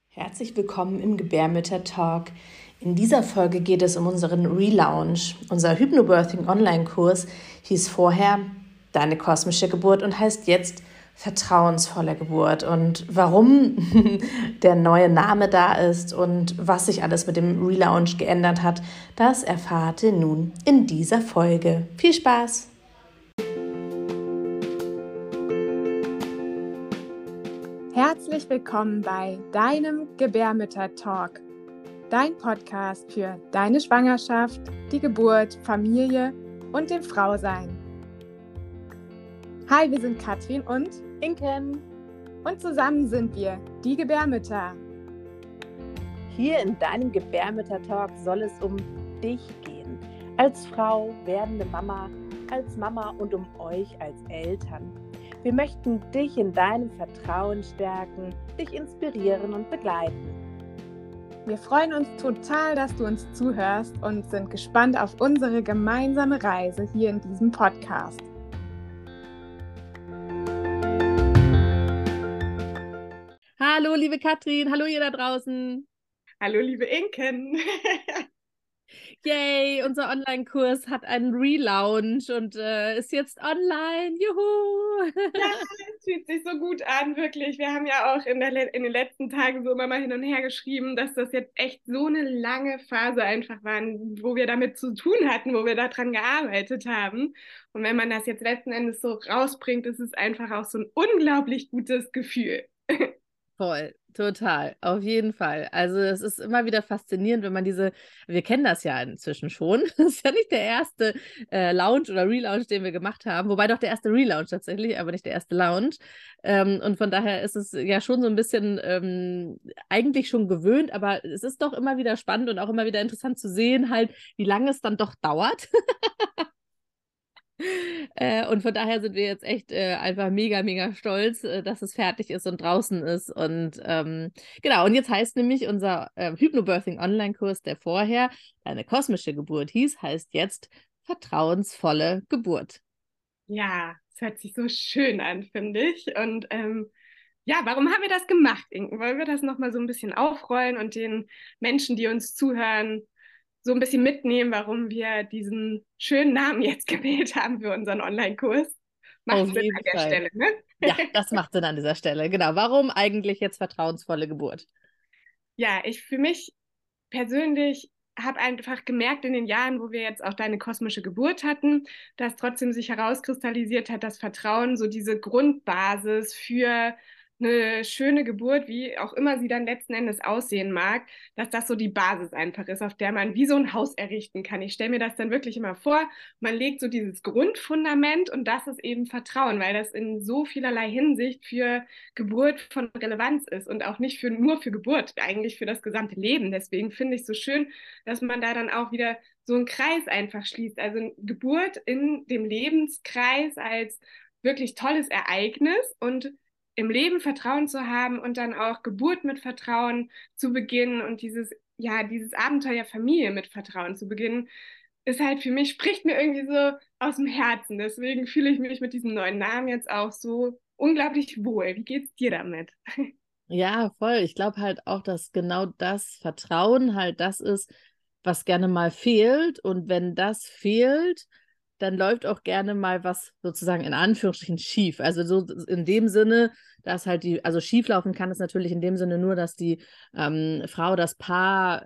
Herzlich willkommen im Gebärmütter-Talk. In dieser Folge geht es um unseren Relaunch. Unser Hypnobirthing-Online-Kurs hieß vorher Deine kosmische Geburt und heißt jetzt Vertrauensvolle Geburt. Und warum der neue Name da ist und was sich alles mit dem Relaunch geändert hat, das erfahrt ihr nun in dieser Folge. Viel Spaß! Herzlich willkommen bei deinem Gebärmütter-Talk, dein Podcast für deine Schwangerschaft, die Geburt, Familie und dem Frausein. Hi, wir sind Katrin und Inken. Und zusammen sind wir die Gebärmütter. Hier in deinem Gebärmütter-Talk soll es um dich gehen, als Frau, werdende Mama, als Mama und um euch als Eltern. Wir möchten dich in deinem Vertrauen stärken, dich inspirieren und begleiten. Wir freuen uns total, dass du uns zuhörst und sind gespannt auf unsere gemeinsame Reise hier in diesem Podcast. Hallo, liebe Katrin, hallo ihr da draußen. Hallo, liebe Inken. Yay, unser Online-Kurs hat einen Relaunch und ist jetzt online. Juhu! Ja, es fühlt sich so gut an, wirklich. Wir haben ja auch in den letzten Tagen so immer mal hin und her geschrieben, dass das jetzt echt so eine lange Phase einfach war, wo wir damit zu tun hatten, wo wir daran gearbeitet haben. Und wenn man das jetzt letzten Endes so rausbringt, ist es einfach auch so ein unglaublich gutes Gefühl. Voll, total, auf jeden Fall. Also es ist immer wieder faszinierend, wenn man wir kennen das ja inzwischen schon, das ist ja nicht der erste Launch oder Relaunch, den wir gemacht haben, wobei doch der erste Relaunch tatsächlich, aber nicht der erste Launch. Und von daher ist es ja schon so ein bisschen eigentlich schon gewöhnt, aber es ist doch immer wieder spannend und auch immer wieder interessant zu sehen, halt, wie lange es dann doch dauert. Und von daher sind wir jetzt echt einfach mega, mega stolz, dass es fertig ist und draußen ist. Und genau, und jetzt heißt nämlich unser Hypnobirthing Online-Kurs, der vorher eine kosmische Geburt hieß, heißt jetzt vertrauensvolle Geburt. Ja, es hört sich so schön an, finde ich. Und ja, warum haben wir das gemacht, Inken? Wollen wir das nochmal so ein bisschen aufrollen und den Menschen, die uns zuhören, so ein bisschen mitnehmen, warum wir diesen schönen Namen jetzt gewählt haben für unseren Online-Kurs? Macht Auf Sinn jeden an der Fall. Stelle, ne? Ja, das macht Sinn an dieser Stelle. Genau. Warum eigentlich jetzt vertrauensvolle Geburt? Ja, ich für mich persönlich habe einfach gemerkt in den Jahren, wo wir jetzt auch deine kosmische Geburt hatten, dass trotzdem sich herauskristallisiert hat, dass Vertrauen so diese Grundbasis für eine schöne Geburt, wie auch immer sie dann letzten Endes aussehen mag, dass das so die Basis einfach ist, auf der man wie so ein Haus errichten kann. Ich stelle mir das dann wirklich immer vor, man legt so dieses Grundfundament und das ist eben Vertrauen, weil das in so vielerlei Hinsicht für Geburt von Relevanz ist und auch nicht nur für Geburt, eigentlich für das gesamte Leben. Deswegen finde ich es so schön, dass man da dann auch wieder so einen Kreis einfach schließt. Also Geburt in dem Lebenskreis als wirklich tolles Ereignis und im Leben Vertrauen zu haben und dann auch Geburt mit Vertrauen zu beginnen und dieses Abenteuer Familie mit Vertrauen zu beginnen, ist halt für mich, spricht mir irgendwie so aus dem Herzen. Deswegen fühle ich mich mit diesem neuen Namen jetzt auch so unglaublich wohl. Wie geht's dir damit? Ja, voll. Ich glaube halt auch, dass genau das Vertrauen halt das ist, was gerne mal fehlt. Und wenn das fehlt, dann läuft auch gerne mal was sozusagen in Anführungsstrichen schief. Also so in dem Sinne, dass halt also schief laufen kann es natürlich in dem Sinne nur, dass die Frau, das Paar,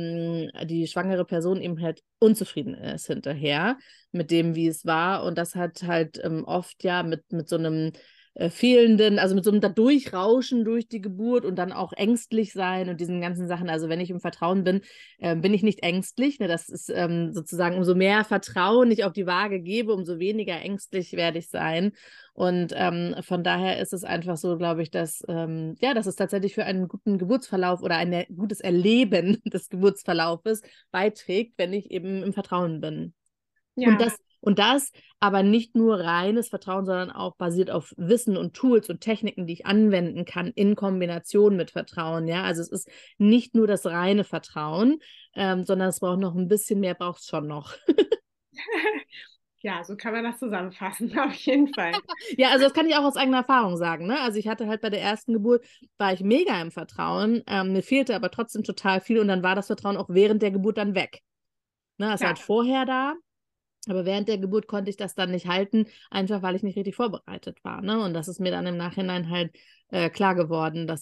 die schwangere Person eben halt unzufrieden ist hinterher mit dem, wie es war. Und das hat halt oft ja mit so einem fehlenden, also mit so einem da Durchrauschen durch die Geburt und dann auch ängstlich sein und diesen ganzen Sachen. Also wenn ich im Vertrauen bin, bin ich nicht ängstlich. Ne? Das ist sozusagen, umso mehr Vertrauen ich auf die Waage gebe, umso weniger ängstlich werde ich sein. Und von daher ist es einfach so, glaube ich, dass es tatsächlich für einen guten Geburtsverlauf oder ein gutes Erleben des Geburtsverlaufes beiträgt, wenn ich eben im Vertrauen bin. Ja. Und das aber nicht nur reines Vertrauen, sondern auch basiert auf Wissen und Tools und Techniken, die ich anwenden kann in Kombination mit Vertrauen. Ja, also es ist nicht nur das reine Vertrauen, sondern es braucht noch ein bisschen mehr, braucht es schon noch. Ja, so kann man das zusammenfassen, auf jeden Fall. Ja, also das kann ich auch aus eigener Erfahrung sagen, ne? Also ich hatte halt bei der ersten Geburt, war ich mega im Vertrauen, mir fehlte aber trotzdem total viel und dann war das Vertrauen auch während der Geburt dann weg. Ne, es war Ja, halt vorher da, aber während der Geburt konnte ich das dann nicht halten, einfach weil ich nicht richtig vorbereitet war, ne? Und das ist mir dann im Nachhinein halt klar geworden, dass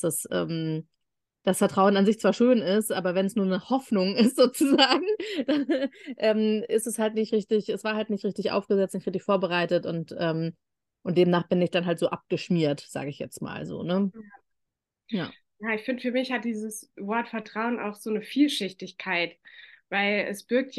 das Vertrauen an sich zwar schön ist, aber wenn es nur eine Hoffnung ist sozusagen, dann ist es halt nicht richtig, es war halt nicht richtig aufgesetzt, nicht richtig vorbereitet und demnach bin ich dann halt so abgeschmiert, sage ich jetzt mal so, ne? Ja. ja, ich finde, für mich hat dieses Wort Vertrauen auch so eine Vielschichtigkeit, weil es birgt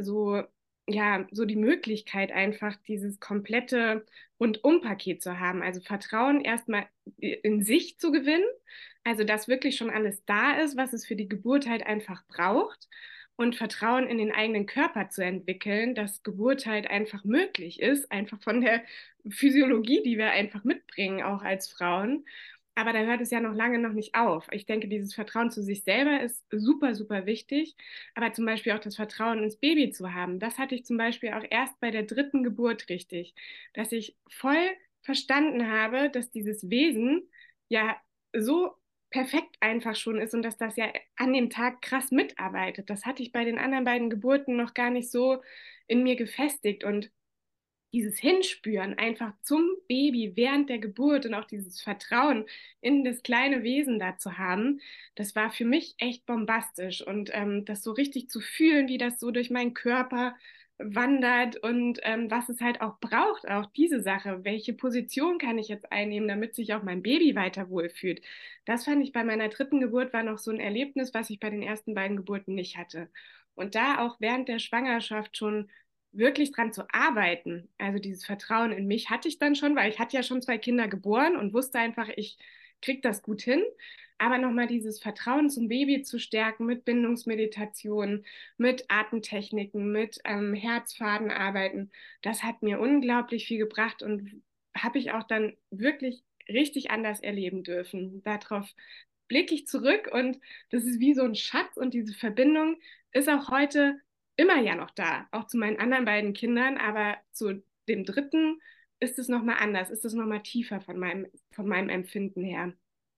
ja, so die Möglichkeit einfach, dieses komplette Rundum-Paket zu haben. Also Vertrauen erstmal in sich zu gewinnen, also dass wirklich schon alles da ist, was es für die Geburt halt einfach braucht. Und Vertrauen in den eigenen Körper zu entwickeln, dass Geburt halt einfach möglich ist, einfach von der Physiologie, die wir einfach mitbringen, auch als Frauen. Aber da hört es ja noch nicht auf. Ich denke, dieses Vertrauen zu sich selber ist super, super wichtig. Aber zum Beispiel auch das Vertrauen ins Baby zu haben, das hatte ich zum Beispiel auch erst bei der dritten Geburt richtig, dass ich voll verstanden habe, dass dieses Wesen ja so perfekt einfach schon ist und dass das ja an dem Tag krass mitarbeitet. Das hatte ich bei den anderen beiden Geburten noch gar nicht so in mir gefestigt. Und dieses Hinspüren einfach zum Baby während der Geburt und auch dieses Vertrauen in das kleine Wesen da zu haben, das war für mich echt bombastisch. Und das so richtig zu fühlen, wie das so durch meinen Körper wandert und was es halt auch braucht, auch diese Sache. Welche Position kann ich jetzt einnehmen, damit sich auch mein Baby weiter wohlfühlt? Das fand ich bei meiner dritten Geburt war noch so ein Erlebnis, was ich bei den ersten beiden Geburten nicht hatte. Und da auch während der Schwangerschaft schon wirklich dran zu arbeiten. Also dieses Vertrauen in mich hatte ich dann schon, weil ich hatte ja schon 2 Kinder geboren und wusste einfach, ich kriege das gut hin. Aber nochmal dieses Vertrauen zum Baby zu stärken mit Bindungsmeditation, mit Atemtechniken, mit Herzfadenarbeiten, das hat mir unglaublich viel gebracht und habe ich auch dann wirklich richtig anders erleben dürfen. Darauf blicke ich zurück und das ist wie so ein Schatz und diese Verbindung ist auch heute immer ja noch da, auch zu meinen anderen beiden Kindern, aber zu dem dritten ist es nochmal anders, ist es nochmal tiefer von meinem Empfinden her.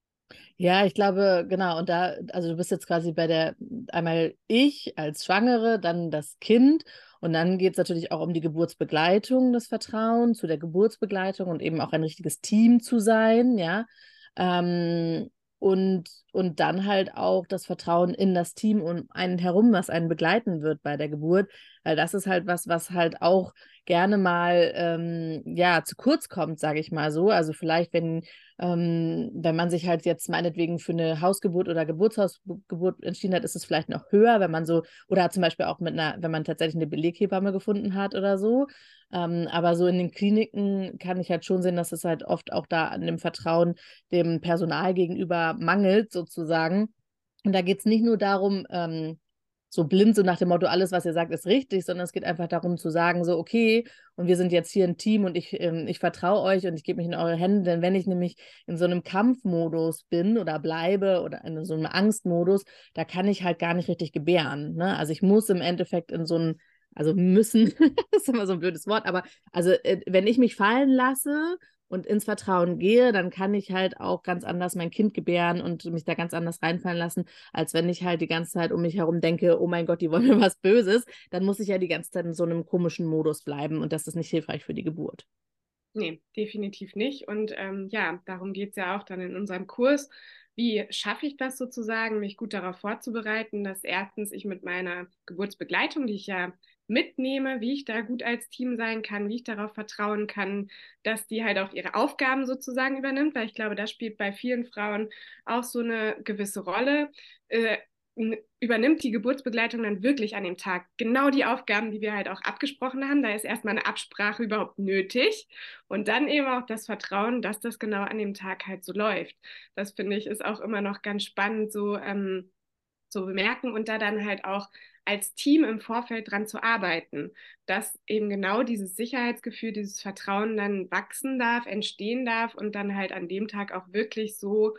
Ja, ich glaube, genau. Und da, also du bist jetzt quasi bei einmal ich als Schwangere, dann das Kind. Und dann geht es natürlich auch um die Geburtsbegleitung, das Vertrauen zu der Geburtsbegleitung und eben auch ein richtiges Team zu sein, ja. Ähm, und dann halt auch das Vertrauen in das Team um einen herum, was einen begleiten wird bei der Geburt. Weil das ist halt was halt auch gerne mal ja, zu kurz kommt, sage ich mal so. Also vielleicht, wenn man sich halt jetzt meinetwegen für eine Hausgeburt oder Geburtshausgeburt entschieden hat, ist es vielleicht noch höher, wenn man so, oder zum Beispiel auch wenn man tatsächlich eine Beleghebamme gefunden hat oder so. Aber so in den Kliniken kann ich halt schon sehen, dass es halt oft auch da an dem Vertrauen dem Personal gegenüber mangelt, sozusagen. Und da geht es nicht nur darum, so blind, so nach dem Motto, alles, was ihr sagt, ist richtig, sondern es geht einfach darum zu sagen, so, okay, und wir sind jetzt hier ein Team und ich vertraue euch und ich gebe mich in eure Hände, denn wenn ich nämlich in so einem Kampfmodus bin oder bleibe oder in so einem Angstmodus, da kann ich halt gar nicht richtig gebären, ne? Also ich muss im Endeffekt in so einem, also müssen, das ist immer so ein blödes Wort, aber also wenn ich mich fallen lasse und ins Vertrauen gehe, dann kann ich halt auch ganz anders mein Kind gebären und mich da ganz anders reinfallen lassen, als wenn ich halt die ganze Zeit um mich herum denke, oh mein Gott, die wollen mir was Böses, dann muss ich ja die ganze Zeit in so einem komischen Modus bleiben und das ist nicht hilfreich für die Geburt. Nee, definitiv nicht. Und ja, darum geht es ja auch dann in unserem Kurs. Wie schaffe ich das sozusagen, mich gut darauf vorzubereiten, dass erstens ich mit meiner Geburtsbegleitung, die ich ja mitnehme, wie ich da gut als Team sein kann, wie ich darauf vertrauen kann, dass die halt auch ihre Aufgaben sozusagen übernimmt, weil ich glaube, das spielt bei vielen Frauen auch so eine gewisse Rolle. Übernimmt die Geburtsbegleitung dann wirklich an dem Tag genau die Aufgaben, die wir halt auch abgesprochen haben. Da ist erstmal eine Absprache überhaupt nötig und dann eben auch das Vertrauen, dass das genau an dem Tag halt so läuft. Das finde ich ist auch immer noch ganz spannend so zu bemerken und da dann halt auch als Team im Vorfeld dran zu arbeiten, dass eben genau dieses Sicherheitsgefühl, dieses Vertrauen dann wachsen darf, entstehen darf und dann halt an dem Tag auch wirklich so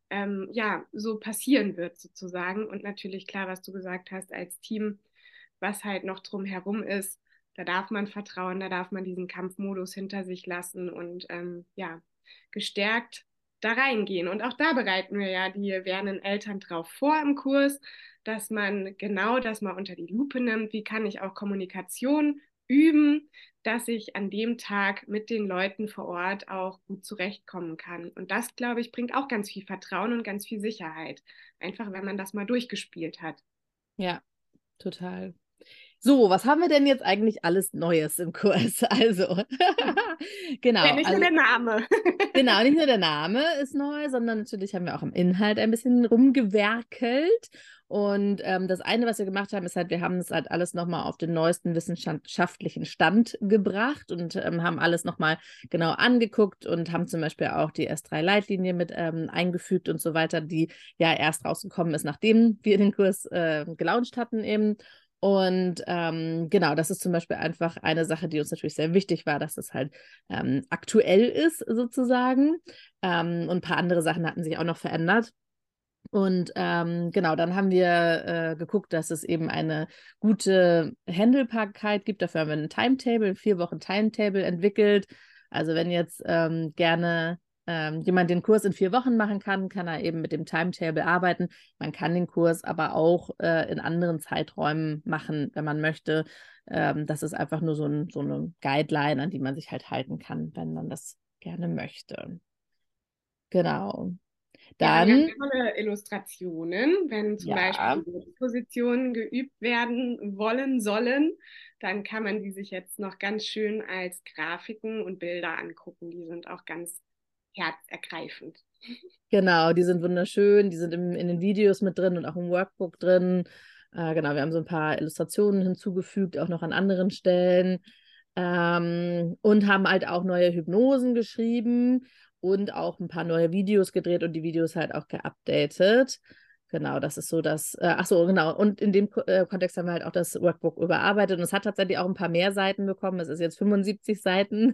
ja, so passieren wird sozusagen. Und natürlich klar, was du gesagt hast, als Team, was halt noch drumherum ist, da darf man vertrauen, da darf man diesen Kampfmodus hinter sich lassen und ja, gestärkt da reingehen. Und auch da bereiten wir ja die werdenden Eltern drauf vor im Kurs, dass man genau das mal unter die Lupe nimmt. Wie kann ich auch Kommunikation üben, dass ich an dem Tag mit den Leuten vor Ort auch gut zurechtkommen kann. Und das, glaube ich, bringt auch ganz viel Vertrauen und ganz viel Sicherheit. Einfach, wenn man das mal durchgespielt hat. Ja, total. So, was haben wir denn jetzt eigentlich alles Neues im Kurs? Also, genau. Ja, nicht nur der Name. Genau, nicht nur der Name ist neu, sondern natürlich haben wir auch im Inhalt ein bisschen rumgewerkelt. Und das eine, was wir gemacht haben, ist halt, wir haben es halt alles nochmal auf den neuesten wissenschaftlichen Stand gebracht und haben alles nochmal genau angeguckt und haben zum Beispiel auch die S3-Leitlinie mit eingefügt und so weiter, die ja erst rausgekommen ist, nachdem wir den Kurs gelauncht hatten eben. Und genau, das ist zum Beispiel einfach eine Sache, die uns natürlich sehr wichtig war, dass das halt aktuell ist sozusagen. Und ein paar andere Sachen hatten sich auch noch verändert. Und genau, dann haben wir geguckt, dass es eben eine gute Handelbarkeit gibt. Dafür haben wir ein Timetable, ein 4 Wochen Timetable entwickelt. Also wenn jetzt gerne jemand den Kurs in 4 Wochen machen kann, kann er eben mit dem Timetable arbeiten. Man kann den Kurs aber auch in anderen Zeiträumen machen, wenn man möchte. Das ist einfach nur so eine Guideline, an die man sich halt halten kann, wenn man das gerne möchte. Genau. Wir haben Dann, ganz tolle Illustrationen, wenn zum ja, Beispiel Positionen geübt werden wollen sollen, dann kann man die sich jetzt noch ganz schön als Grafiken und Bilder angucken. Die sind auch ganz herzergreifend. genau, die sind wunderschön, die sind in den Videos mit drin und auch im Workbook drin. Genau, wir haben so ein paar Illustrationen hinzugefügt, auch noch an anderen Stellen. Und haben halt auch neue Hypnosen geschrieben und auch ein paar neue Videos gedreht und die Videos halt auch geupdatet. Genau, das ist so das. Ach so, genau. Und in dem Kontext haben wir halt auch das Workbook überarbeitet und es hat tatsächlich auch ein paar mehr Seiten bekommen. Es ist jetzt 75 Seiten.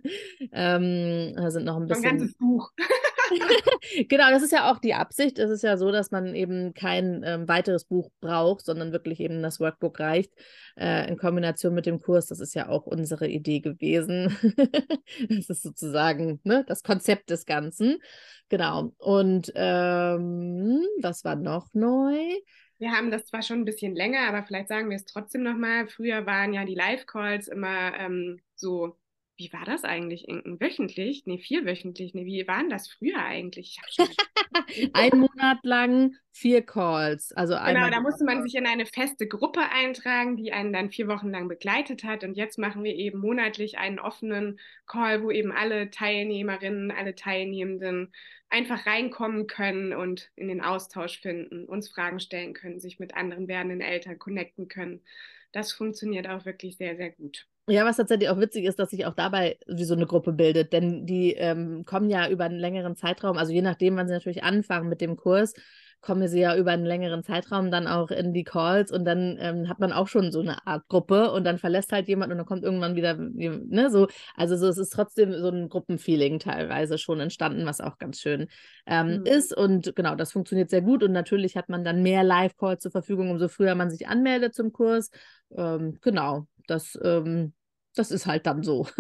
Da sind noch ein So ein bisschen. ganzes Buch. Genau, das ist ja auch die Absicht. Es ist ja so, dass man eben kein weiteres Buch braucht, sondern wirklich eben das Workbook reicht in Kombination mit dem Kurs. Das ist ja auch unsere Idee gewesen. Das ist sozusagen, ne, das Konzept des Ganzen. Genau. Und was war noch neu? Wir haben das zwar schon ein bisschen länger, aber vielleicht sagen wir es trotzdem nochmal. Früher waren ja die Live-Calls immer so, wie war das eigentlich? Wöchentlich? Nee, 4-wöchentlich. Nee, wie waren das früher eigentlich? Ich habe schon. Ein Monat lang 4 Calls, also Genau, einmal da die musste man Woche. sich in eine feste Gruppe eintragen, die einen dann 4 Wochen lang begleitet hat. Und jetzt machen wir eben monatlich einen offenen Call, wo eben alle Teilnehmerinnen, alle Teilnehmenden einfach reinkommen können und in den Austausch finden, uns Fragen stellen können, sich mit anderen werdenden Eltern connecten können. Das funktioniert auch wirklich sehr, sehr gut. Ja, was tatsächlich auch witzig ist, dass sich auch dabei wie so eine Gruppe bildet, denn die kommen ja über einen längeren Zeitraum, also je nachdem, wann sie natürlich anfangen mit dem Kurs, kommen sie ja über einen längeren Zeitraum dann auch in die Calls und dann hat man auch schon so eine Art Gruppe und dann verlässt halt jemand und dann kommt irgendwann wieder, ne, so, also so, es ist trotzdem so ein Gruppenfeeling teilweise schon entstanden, was auch ganz schön ist und genau, das funktioniert sehr gut und natürlich hat man dann mehr Live-Calls zur Verfügung, umso früher man sich anmeldet zum Kurs, genau, das ist halt dann so.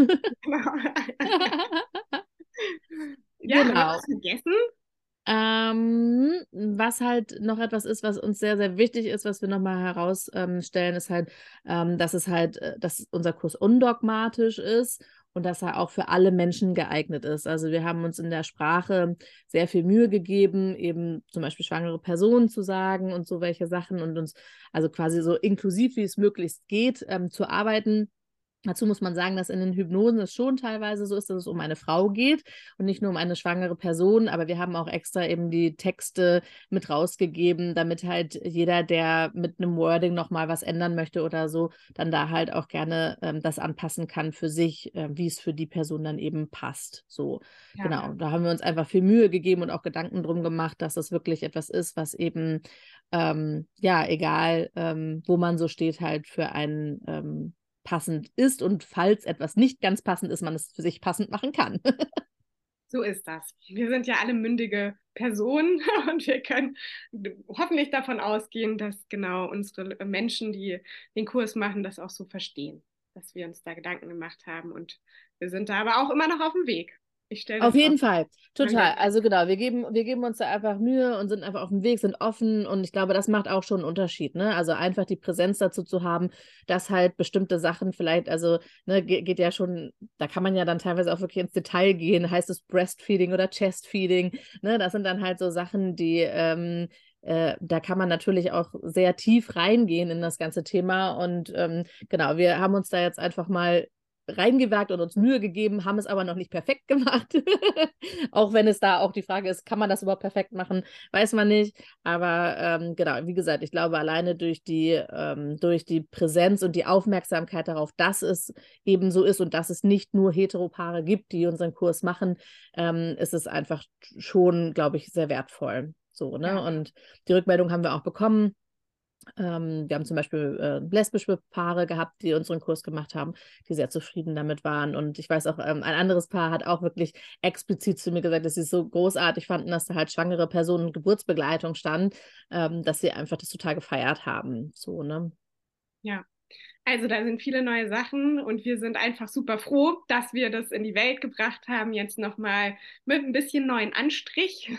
Ja, haben wir Genau. was vergessen? Was halt noch etwas ist, was uns sehr, sehr wichtig ist, was wir nochmal herausstellen, ist halt, dass es halt, dass unser Kurs undogmatisch ist und dass er auch für alle Menschen geeignet ist. Also wir haben uns in der Sprache sehr viel Mühe gegeben, eben zum Beispiel schwangere Personen zu sagen und so welche Sachen und uns also quasi so inklusiv, wie es möglichst geht, zu arbeiten. Dazu muss man sagen, dass in den Hypnosen es schon teilweise so ist, dass es um eine Frau geht und nicht nur um eine schwangere Person, aber wir haben auch extra eben die Texte mit rausgegeben, damit halt jeder, der mit einem Wording nochmal was ändern möchte oder so, dann da halt auch gerne das anpassen kann für sich, wie es für die Person dann eben passt. So, Ja. genau, da haben wir uns einfach viel Mühe gegeben und auch Gedanken drum gemacht, dass das wirklich etwas ist, was eben, ja, egal, wo man so steht, halt für einen passend ist und falls etwas nicht ganz passend ist, man es für sich passend machen kann. So ist das. Wir sind ja alle mündige Personen und wir können hoffentlich davon ausgehen, dass genau unsere Menschen, die den Kurs machen, das auch so verstehen. dass wir uns da Gedanken gemacht haben. Und wir sind da aber auch immer noch auf dem Weg. Ich stelle das Auf jeden auf. Fall, total. Also genau, wir geben uns da einfach Mühe und sind einfach auf dem Weg, sind offen und ich glaube, das macht auch schon einen Unterschied, ne? Also einfach die Präsenz dazu zu haben, dass halt bestimmte Sachen vielleicht, also ne, geht ja schon, da kann man ja dann teilweise auch wirklich ins Detail gehen, heißt es Breastfeeding oder Chestfeeding, ne? Das sind dann halt so Sachen, die da kann man natürlich auch sehr tief reingehen in das ganze Thema und genau, wir haben uns da jetzt einfach mal reingewagt und uns Mühe gegeben, haben es aber noch nicht perfekt gemacht. Auch wenn es da auch die Frage ist, kann man das überhaupt perfekt machen, weiß man nicht. Aber genau, wie gesagt, ich glaube, alleine durch die Präsenz und die Aufmerksamkeit darauf, dass es eben so ist und dass es nicht nur Heteropaare gibt, die unseren Kurs machen, ist es einfach schon, glaube ich, sehr wertvoll. So, ne? Ja. Und die Rückmeldung haben wir auch bekommen. Wir haben zum Beispiel lesbische Paare gehabt, die unseren Kurs gemacht haben, die sehr zufrieden damit waren. Und ich weiß auch, ein anderes Paar hat auch wirklich explizit zu mir gesagt, dass sie es so großartig fanden, dass da halt schwangere Personen und Geburtsbegleitung stand, dass sie einfach das total gefeiert haben. So, ne? Ja. Also da sind viele neue Sachen und wir sind einfach super froh, dass wir das in die Welt gebracht haben, jetzt nochmal mit ein bisschen neuen Anstrich.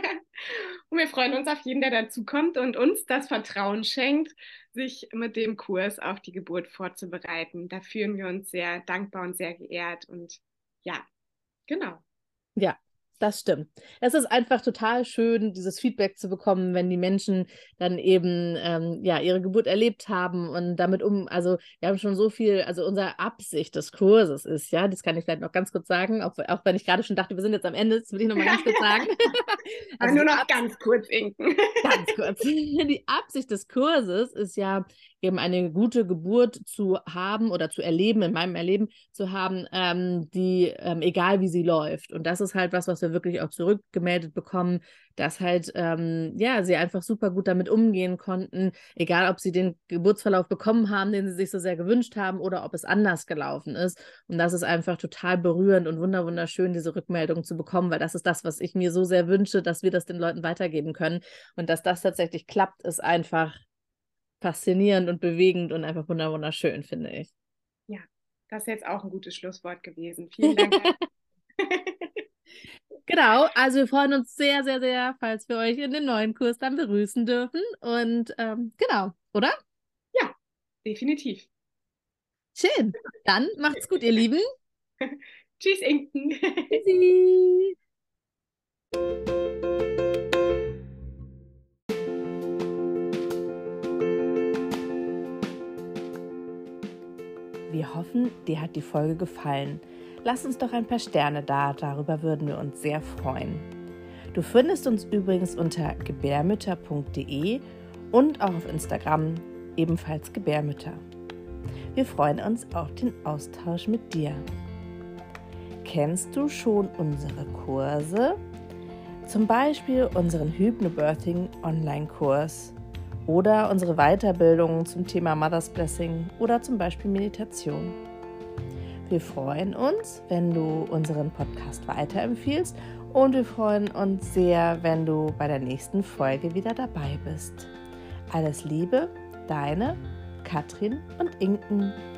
Und wir freuen uns auf jeden, der dazukommt und uns das Vertrauen schenkt, sich mit dem Kurs auf die Geburt vorzubereiten. Da fühlen wir uns sehr dankbar und sehr geehrt und ja, genau. Ja, das stimmt. Es ist einfach total schön, dieses Feedback zu bekommen, wenn die Menschen dann eben ja, ihre Geburt erlebt haben und damit also wir haben schon so viel, also unsere Absicht des Kurses ist, ja, das kann ich vielleicht noch ganz kurz sagen, auch wenn ich gerade schon dachte, wir sind jetzt am Ende, das will ich noch mal ganz kurz sagen. Also nur noch ganz kurz, Inken. Ganz kurz. Die Absicht des Kurses ist ja, eben eine gute Geburt zu haben oder zu erleben, in meinem Erleben zu haben, die, egal wie sie läuft. Und das ist halt was wir wirklich auch zurückgemeldet bekommen, dass halt, ja, sie einfach super gut damit umgehen konnten, egal ob sie den Geburtsverlauf bekommen haben, den sie sich so sehr gewünscht haben oder ob es anders gelaufen ist. Und das ist einfach total berührend und wunderschön, diese Rückmeldung zu bekommen, weil das ist das, was ich mir so sehr wünsche, dass wir das den Leuten weitergeben können. Und dass das tatsächlich klappt, ist einfach faszinierend und bewegend und einfach wunderschön, finde ich. Ja, das ist jetzt auch ein gutes Schlusswort gewesen. Vielen Dank. Genau, also wir freuen uns sehr, falls wir euch in den neuen Kurs dann begrüßen dürfen. Und genau, oder? Ja, definitiv. Schön. Dann macht's gut, ihr Lieben. Tschüss, Inken. Tschüssi. Wir hoffen, dir hat die Folge gefallen. Lass uns doch ein paar Sterne da, darüber würden wir uns sehr freuen. Du findest uns übrigens unter gebärmütter.de und auch auf Instagram, ebenfalls Gebärmütter. Wir freuen uns auf den Austausch mit dir. Kennst du schon unsere Kurse? Zum Beispiel unseren Hypnobirthing Online-Kurs oder unsere Weiterbildung zum Thema Mother's Blessing oder zum Beispiel Meditation. Wir freuen uns, wenn du unseren Podcast weiterempfiehlst und wir freuen uns sehr, wenn du bei der nächsten Folge wieder dabei bist. Alles Liebe, deine Katrin und Inken.